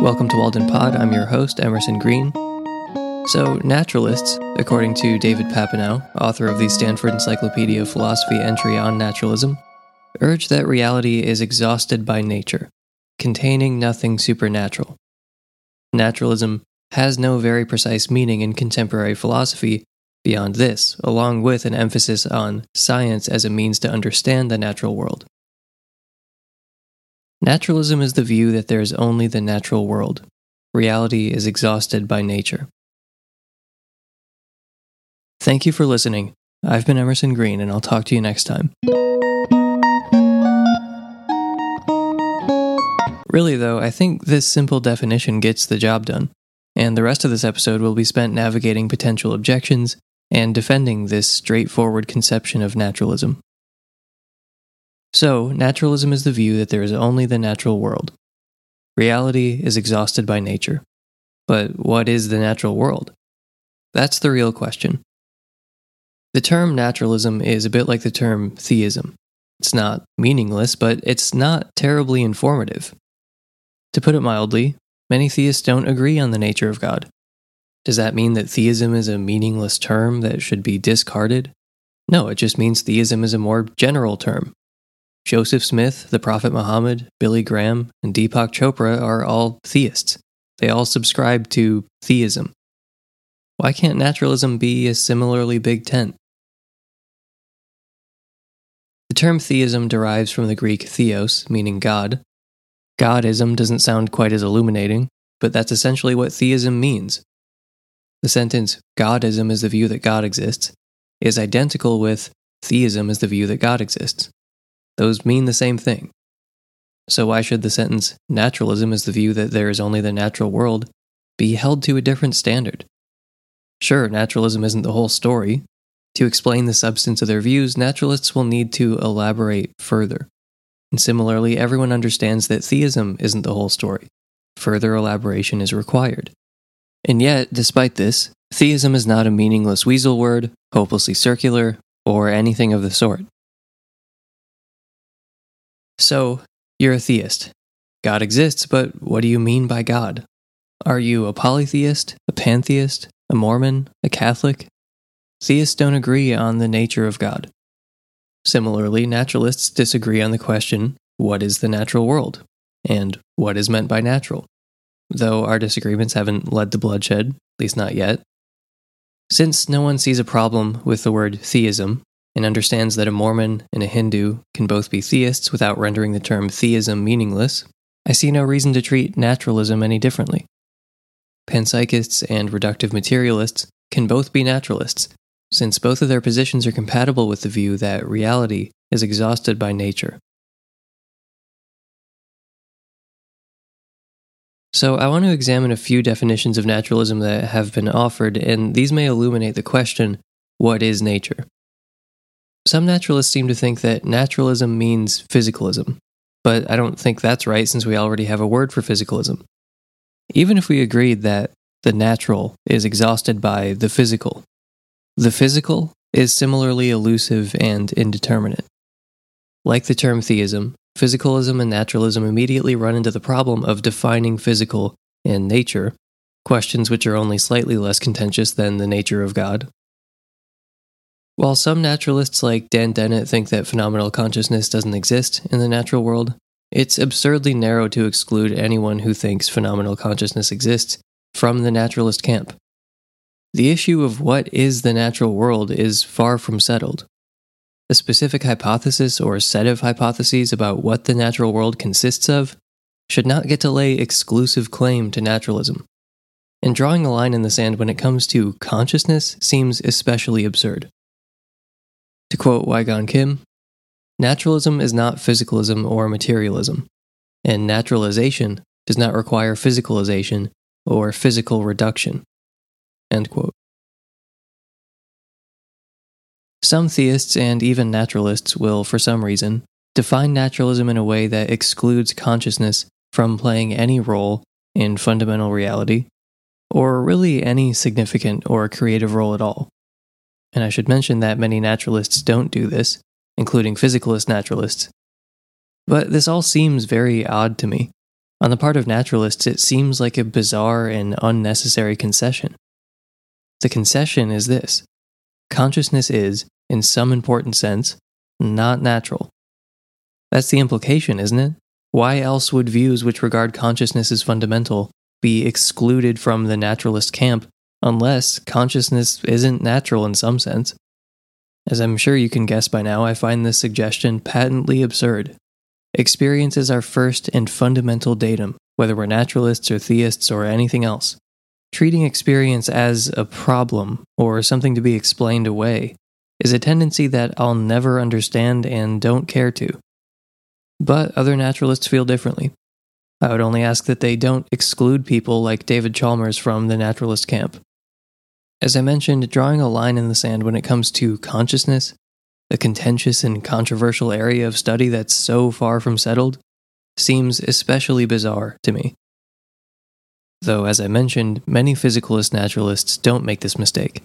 Welcome to Walden Pod. I'm your host, Emerson Green. So, naturalists, according to David Papineau, author of the Stanford Encyclopedia of Philosophy entry on naturalism, urge that reality is exhausted by nature, containing nothing supernatural. Naturalism has no very precise meaning in contemporary philosophy beyond this, along with an emphasis on science as a means to understand the natural world. Naturalism is the view that there is only the natural world. Reality is exhausted by nature. Thank you for listening. I've been Emerson Green, and I'll talk to you next time. Really, though, I think this simple definition gets the job done, and the rest of this episode will be spent navigating potential objections and defending this straightforward conception of naturalism. So, naturalism is the view that there is only the natural world. Reality is exhausted by nature. But what is the natural world? That's the real question. The term naturalism is a bit like the term theism. It's not meaningless, but it's not terribly informative. To put it mildly, many theists don't agree on the nature of God. Does that mean that theism is a meaningless term that should be discarded? No, it just means theism is a more general term. Joseph Smith, the Prophet Muhammad, Billy Graham, and Deepak Chopra are all theists. They all subscribe to theism. Why can't naturalism be a similarly big tent? The term theism derives from the Greek theos, meaning God. Godism doesn't sound quite as illuminating, but that's essentially what theism means. The sentence, Godism is the view that God exists, is identical with theism is the view that God exists. Those mean the same thing. So why should the sentence, naturalism is the view that there is only the natural world, be held to a different standard? Sure, naturalism isn't the whole story. To explain the substance of their views, naturalists will need to elaborate further. And similarly, everyone understands that theism isn't the whole story. Further elaboration is required. And yet, despite this, theism is not a meaningless weasel word, hopelessly circular, or anything of the sort. So, you're a theist. God exists, but what do you mean by God? Are you a polytheist, a pantheist, a Mormon, a Catholic? Theists don't agree on the nature of God. Similarly, naturalists disagree on the question, what is the natural world? And what is meant by natural? Though our disagreements haven't led to bloodshed, at least not yet. Since no one sees a problem with the word theism, and understands that a Mormon and a Hindu can both be theists without rendering the term theism meaningless, I see no reason to treat naturalism any differently. Panpsychists and reductive materialists can both be naturalists, since both of their positions are compatible with the view that reality is exhausted by nature. So I want to examine a few definitions of naturalism that have been offered, and these may illuminate the question, what is nature? Some naturalists seem to think that naturalism means physicalism, but I don't think that's right since we already have a word for physicalism. Even if we agreed that the natural is exhausted by the physical is similarly elusive and indeterminate. Like the term theism, physicalism and naturalism immediately run into the problem of defining physical and nature, questions which are only slightly less contentious than the nature of God. While some naturalists like Dan Dennett think that phenomenal consciousness doesn't exist in the natural world, it's absurdly narrow to exclude anyone who thinks phenomenal consciousness exists from the naturalist camp. The issue of what is the natural world is far from settled. A specific hypothesis or set of hypotheses about what the natural world consists of should not get to lay exclusive claim to naturalism. And drawing a line in the sand when it comes to consciousness seems especially absurd. To quote Wai-Gon Kim, naturalism is not physicalism or materialism, and naturalization does not require physicalization or physical reduction. End quote. Some theists and even naturalists will, for some reason, define naturalism in a way that excludes consciousness from playing any role in fundamental reality, or really any significant or creative role at all. And I should mention that many naturalists don't do this, including physicalist naturalists. But this all seems very odd to me. On the part of naturalists, it seems like a bizarre and unnecessary concession. The concession is this: consciousness is, in some important sense, not natural. That's the implication, isn't it? Why else would views which regard consciousness as fundamental be excluded from the naturalist camp unless consciousness isn't natural in some sense? As I'm sure you can guess by now, I find this suggestion patently absurd. Experience is our first and fundamental datum, whether we're naturalists or theists or anything else. Treating experience as a problem or something to be explained away is a tendency that I'll never understand and don't care to. But other naturalists feel differently. I would only ask that they don't exclude people like David Chalmers from the naturalist camp. As I mentioned, drawing a line in the sand when it comes to consciousness, a contentious and controversial area of study that's so far from settled, seems especially bizarre to me. Though, as I mentioned, many physicalist naturalists don't make this mistake.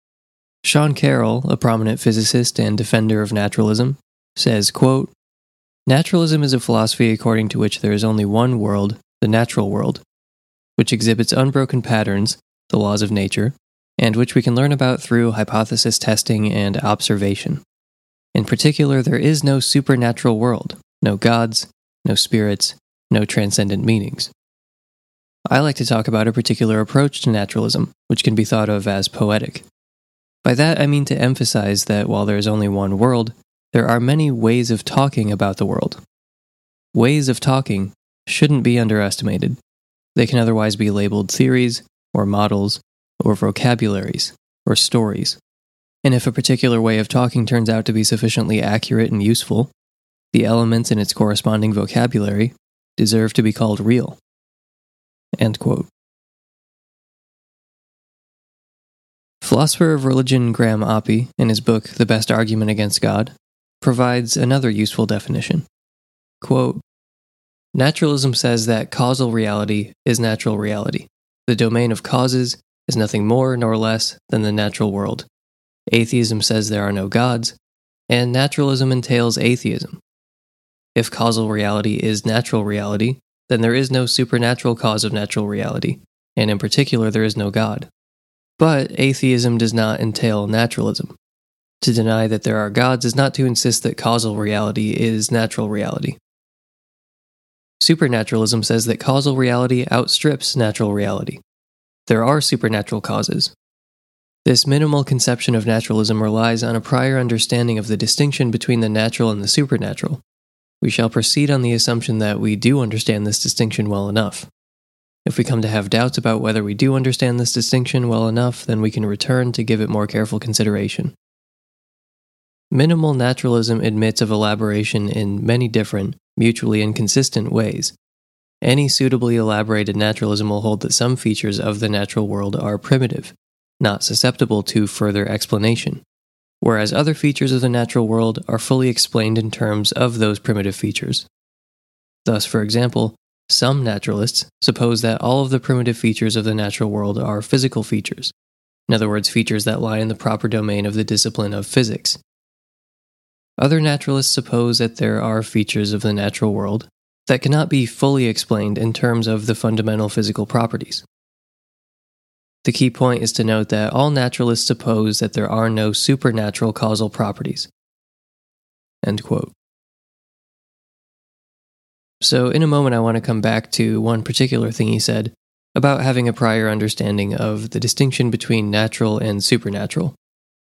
Sean Carroll, a prominent physicist and defender of naturalism, says, quote, "Naturalism is a philosophy according to which there is only one world, the natural world, which exhibits unbroken patterns, the laws of nature, and which we can learn about through hypothesis testing and observation. In particular, there is no supernatural world, no gods, no spirits, no transcendent meanings." I like to talk about a particular approach to naturalism, which can be thought of as poetic. By that, I mean to emphasize that while there is only one world, there are many ways of talking about the world. Ways of talking shouldn't be underestimated. They can otherwise be labeled theories, or models, or vocabularies, or stories. And if a particular way of talking turns out to be sufficiently accurate and useful, the elements in its corresponding vocabulary deserve to be called real. End quote. Philosopher of religion Graham Oppy, in his book The Best Argument Against God, provides another useful definition. Quote, "Naturalism says that causal reality is natural reality. The domain of causes is nothing more nor less than the natural world. Atheism says there are no gods, and naturalism entails atheism. If causal reality is natural reality, then there is no supernatural cause of natural reality, and in particular there is no God. But atheism does not entail naturalism. To deny that there are gods is not to insist that causal reality is natural reality. Supernaturalism says that causal reality outstrips natural reality. There are supernatural causes. This minimal conception of naturalism relies on a prior understanding of the distinction between the natural and the supernatural. We shall proceed on the assumption that we do understand this distinction well enough. If we come to have doubts about whether we do understand this distinction well enough, then we can return to give it more careful consideration. Minimal naturalism admits of elaboration in many different, mutually inconsistent ways. Any suitably elaborated naturalism will hold that some features of the natural world are primitive, not susceptible to further explanation, whereas other features of the natural world are fully explained in terms of those primitive features. Thus, for example, some naturalists suppose that all of the primitive features of the natural world are physical features, in other words, features that lie in the proper domain of the discipline of physics. Other naturalists suppose that there are features of the natural world that cannot be fully explained in terms of the fundamental physical properties. The key point is to note that all naturalists suppose that there are no supernatural causal properties." End quote. So in a moment I want to come back to one particular thing he said about having a prior understanding of the distinction between natural and supernatural.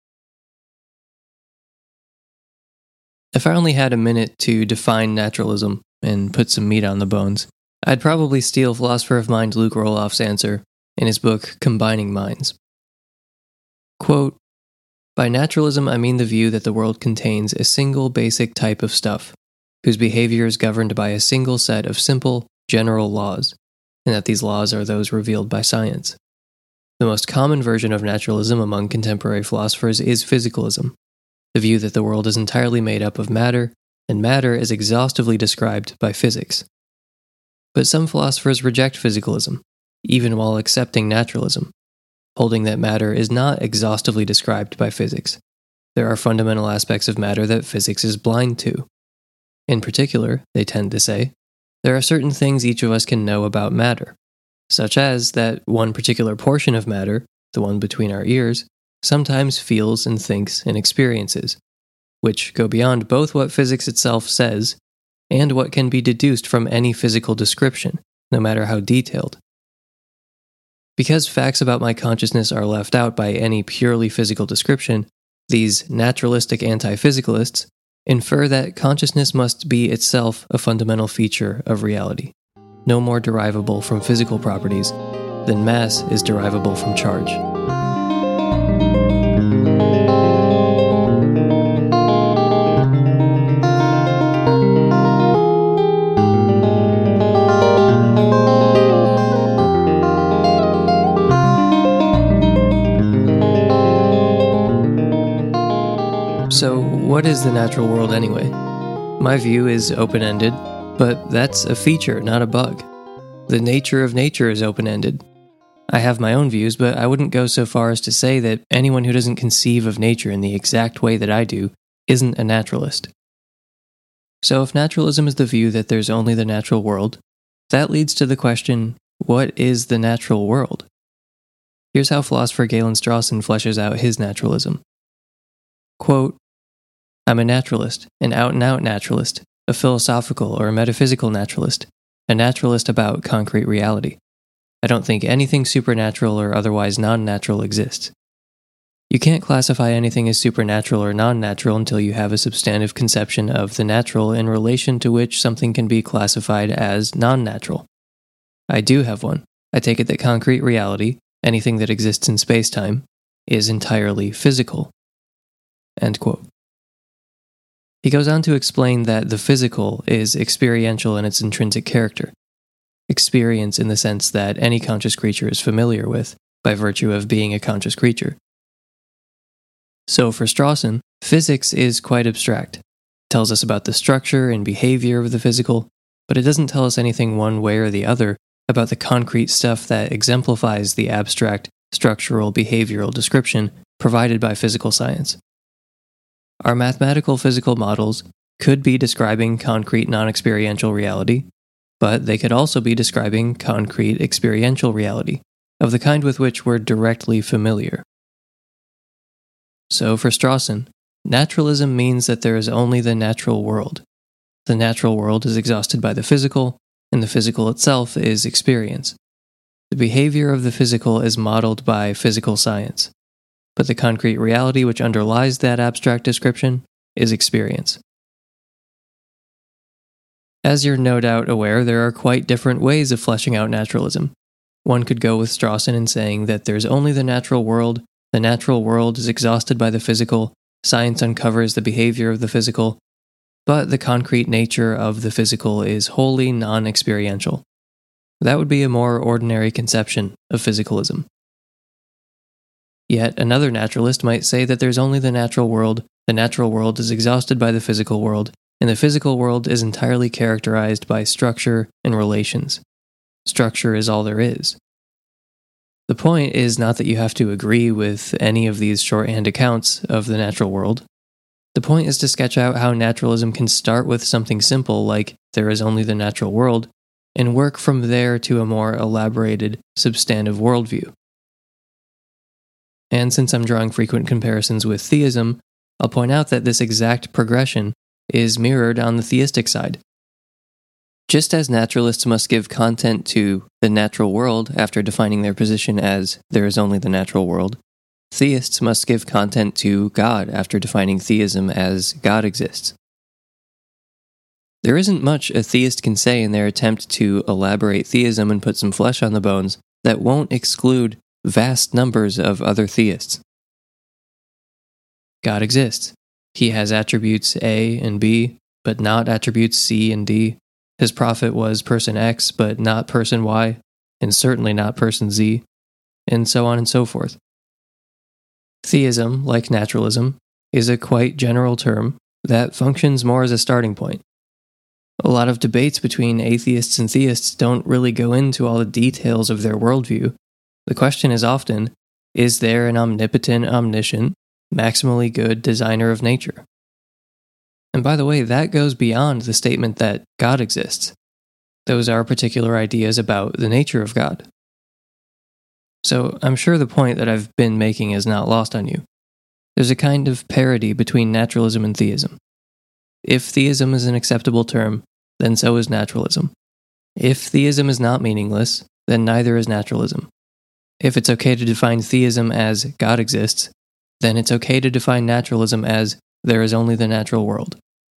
If I only had a minute to define naturalism and put some meat on the bones, I'd probably steal philosopher of mind Luke Roloff's answer in his book Combining Minds. Quote, "By naturalism I mean the view that the world contains a single basic type of stuff, whose behavior is governed by a single set of simple, general laws, and that these laws are those revealed by science. The most common version of naturalism among contemporary philosophers is physicalism, the view that the world is entirely made up of matter, and matter is exhaustively described by physics. But some philosophers reject physicalism, even while accepting naturalism, holding that matter is not exhaustively described by physics. There are fundamental aspects of matter that physics is blind to. In particular, they tend to say, There are certain things each of us can know about matter, such as that one particular portion of matter, the one between our ears, sometimes feels and thinks and experiences, which go beyond both what physics itself says and what can be deduced from any physical description, no matter how detailed. Because facts about my consciousness are left out by any purely physical description, these naturalistic anti-physicalists infer that consciousness must be itself a fundamental feature of reality, no more derivable from physical properties than mass is derivable from charge. So, what is the natural world anyway? My view is open-ended, but that's a feature, not a bug. The nature of nature is open-ended. I have my own views, but I wouldn't go so far as to say that anyone who doesn't conceive of nature in the exact way that I do isn't a naturalist. So if naturalism is the view that there's only the natural world, that leads to the question, what is the natural world? Here's how philosopher Galen Strawson fleshes out his naturalism. Quote, I'm a naturalist, an out-and-out naturalist, a philosophical or a metaphysical naturalist, a naturalist about concrete reality. I don't think anything supernatural or otherwise non-natural exists. You can't classify anything as supernatural or non-natural until you have a substantive conception of the natural in relation to which something can be classified as non-natural. I do have one. I take it that concrete reality, anything that exists in space-time, is entirely physical. End quote. He goes on to explain that the physical is experiential in its intrinsic character. Experience in the sense that any conscious creature is familiar with, by virtue of being a conscious creature. So for Strawson, physics is quite abstract. It tells us about the structure and behavior of the physical, but it doesn't tell us anything one way or the other about the concrete stuff that exemplifies the abstract, structural, behavioral description provided by physical science. Our mathematical physical models could be describing concrete non-experiential reality, but they could also be describing concrete experiential reality, of the kind with which we're directly familiar. So for Strawson, naturalism means that there is only the natural world. The natural world is exhausted by the physical, and the physical itself is experience. The behavior of the physical is modeled by physical science, but the concrete reality which underlies that abstract description is experience. As you're no doubt aware, there are quite different ways of fleshing out naturalism. One could go with Strawson in saying that there's only the natural world is exhausted by the physical, science uncovers the behavior of the physical, but the concrete nature of the physical is wholly non-experiential. That would be a more ordinary conception of physicalism. Yet another naturalist might say that there's only the natural world is exhausted by the physical world, and the physical world is entirely characterized by structure and relations. Structure is all there is. The point is not that you have to agree with any of these shorthand accounts of the natural world. The point is to sketch out how naturalism can start with something simple like there is only the natural world, and work from there to a more elaborated, substantive worldview. And since I'm drawing frequent comparisons with theism, I'll point out that this exact progression is mirrored on the theistic side. Just as naturalists must give content to the natural world after defining their position as there is only the natural world, theists must give content to God after defining theism as God exists. There isn't much a theist can say in their attempt to elaborate theism and put some flesh on the bones that won't exclude vast numbers of other theists. God exists. He has attributes A and B, but not attributes C and D. His prophet was person X, but not person Y, and certainly not person Z, and so on and so forth. Theism, like naturalism, is a quite general term that functions more as a starting point. A lot of debates between atheists and theists don't really go into all the details of their worldview. The question is often, is there an omnipotent, omniscient, maximally good designer of nature? And by the way, that goes beyond the statement that God exists. Those are particular ideas about the nature of God. So I'm sure the point that I've been making is not lost on you. There's a kind of parity between naturalism and theism. If theism is an acceptable term, then so is naturalism. If theism is not meaningless, then neither is naturalism. If it's okay to define theism as God exists, then it's okay to define naturalism as there is only the natural world.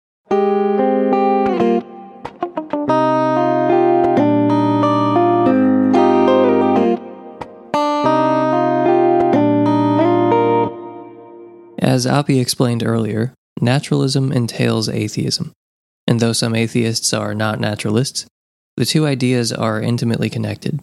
As Api explained earlier, naturalism entails atheism, and though some atheists are not naturalists, the two ideas are intimately connected.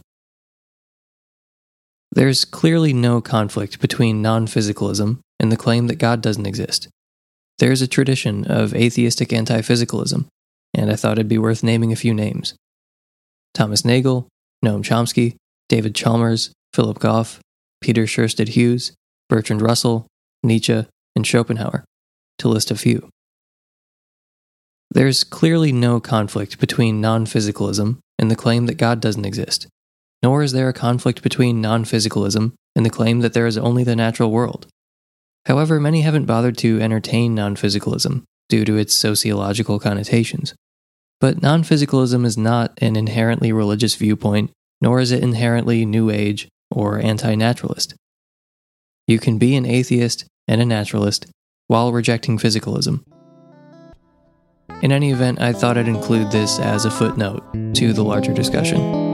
There's clearly no conflict between non-physicalism and the claim that God doesn't exist. There's a tradition of atheistic anti-physicalism, and I thought it'd be worth naming a few names. Thomas Nagel, Noam Chomsky, David Chalmers, Philip Goff, Peter Sherstead Hughes, Bertrand Russell, Nietzsche, and Schopenhauer, to list a few. There's clearly no conflict between non-physicalism and the claim that God doesn't exist, nor is there a conflict between non-physicalism and the claim that there is only the natural world. However, many haven't bothered to entertain non-physicalism due to its sociological connotations. But non-physicalism is not an inherently religious viewpoint, nor is it inherently New Age or anti-naturalist. You can be an atheist and a naturalist while rejecting physicalism. In any event, I thought I'd include this as a footnote to the larger discussion.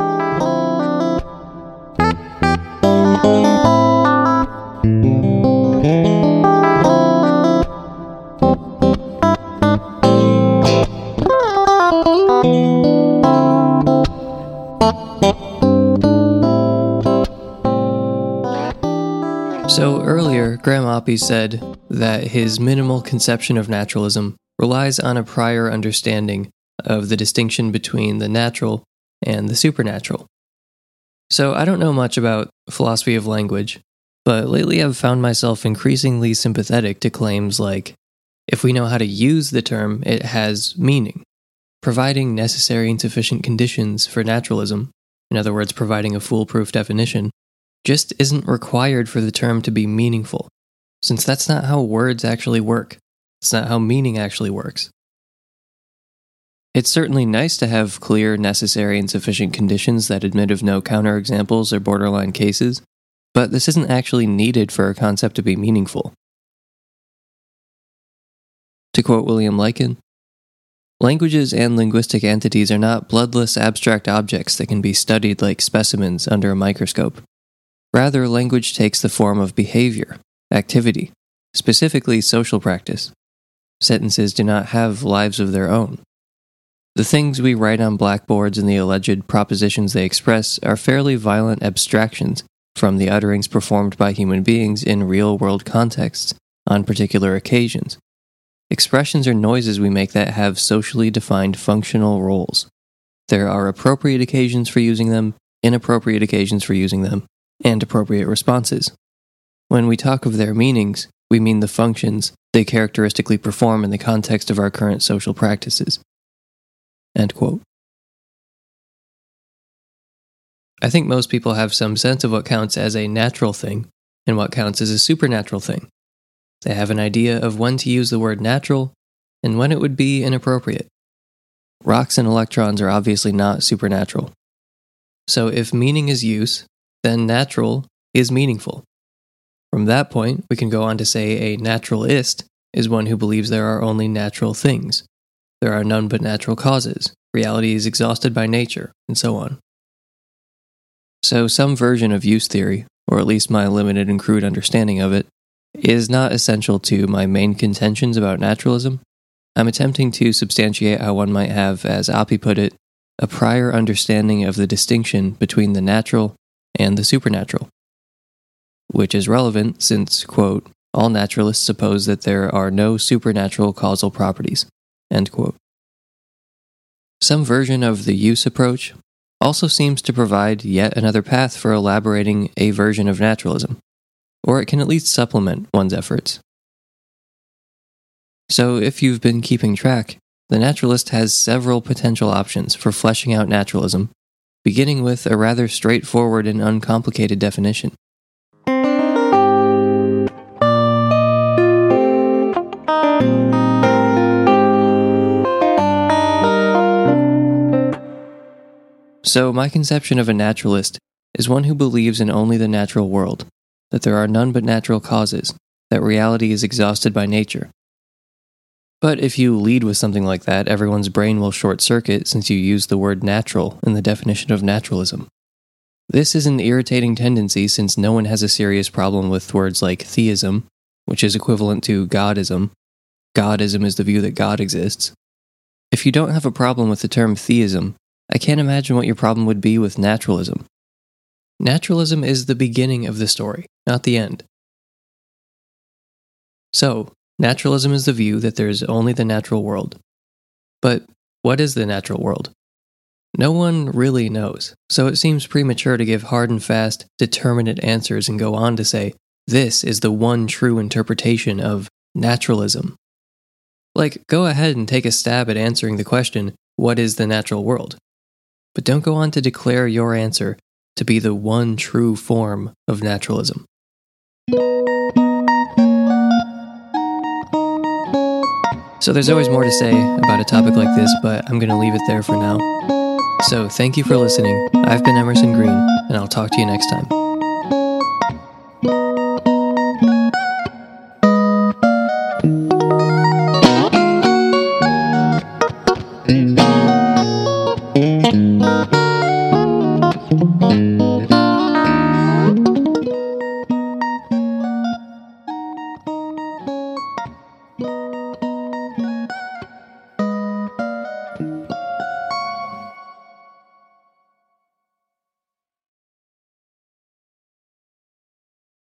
So earlier, Graham Oppy said that his minimal conception of naturalism relies on a prior understanding of the distinction between the natural and the supernatural. So I don't know much about philosophy of language, but lately I've found myself increasingly sympathetic to claims like, if we know how to use the term, it has meaning. Providing necessary and sufficient conditions for naturalism, in other words, providing a foolproof definition, just isn't required for the term to be meaningful, since that's not how words actually work. It's not how meaning actually works. It's certainly nice to have clear, necessary, and sufficient conditions that admit of no counterexamples or borderline cases, but this isn't actually needed for a concept to be meaningful. To quote William Lycan, "Languages and linguistic entities are not bloodless abstract objects that can be studied like specimens under a microscope. Rather, language takes the form of behavior, activity, specifically social practice. Sentences do not have lives of their own. The things we write on blackboards and the alleged propositions they express are fairly violent abstractions from the utterings performed by human beings in real-world contexts on particular occasions. Expressions are noises we make that have socially defined functional roles. There are appropriate occasions for using them, inappropriate occasions for using them, and appropriate responses. When we talk of their meanings, we mean the functions they characteristically perform in the context of our current social practices." End quote. I think most people have some sense of what counts as a natural thing and what counts as a supernatural thing. They have an idea of when to use the word natural and when it would be inappropriate. Rocks and electrons are obviously not supernatural. So if meaning is use, then natural is meaningful. From that point, we can go on to say a naturalist is one who believes there are only natural things. There are none but natural causes. Reality is exhausted by nature, and so on. So some version of use theory, or at least my limited and crude understanding of it, is not essential to my main contentions about naturalism. I'm attempting to substantiate how one might have, as Oppy put it, a prior understanding of the distinction between the natural and the supernatural, which is relevant since, quote, all naturalists suppose that there are no supernatural causal properties, end quote. Some version of the use approach also seems to provide yet another path for elaborating a version of naturalism, or it can at least supplement one's efforts. So if you've been keeping track, the naturalist has several potential options for fleshing out naturalism, beginning with a rather straightforward and uncomplicated definition. So, my conception of a naturalist is one who believes in only the natural world, that there are none but natural causes, that reality is exhausted by nature. But if you lead with something like that, everyone's brain will short-circuit since you use the word natural in the definition of naturalism. This is an irritating tendency since no one has a serious problem with words like theism, which is equivalent to godism. Godism is the view that God exists. If you don't have a problem with the term theism, I can't imagine what your problem would be with naturalism. Naturalism is the beginning of the story, not the end. So, naturalism is the view that there is only the natural world. But what is the natural world? No one really knows, so it seems premature to give hard and fast, determinate answers and go on to say, this is the one true interpretation of naturalism. Like, go ahead and take a stab at answering the question, what is the natural world? But don't go on to declare your answer to be the one true form of naturalism. So there's always more to say about a topic like this, but I'm going to leave it there for now. So thank you for listening. I've been Emerson Green, and I'll talk to you next time.